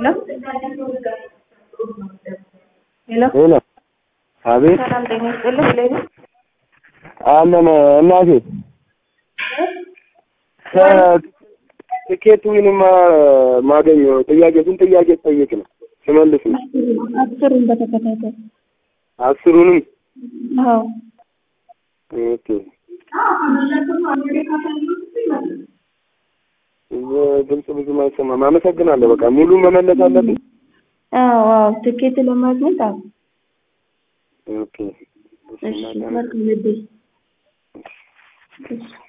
Hello. Hello. Abi. Salam ጤና ይስጥልኝ ለኔ አለን እናቴ ትኬቱንም ማገኘው ጥያቄውን ጥያቄ ጠይቅ ነው ስመልስ ነው አስሩን በተከታታይ አስሩንም አዎ ኦኬ ድምጽ ብዙ ማይሰማም አመሰግናለሁ በቃ ሙሉ መመለስ አለብኝ አዎ ትኬት ለማግኘት አዎ ኦኬ እሺ መልካም እድል እሺ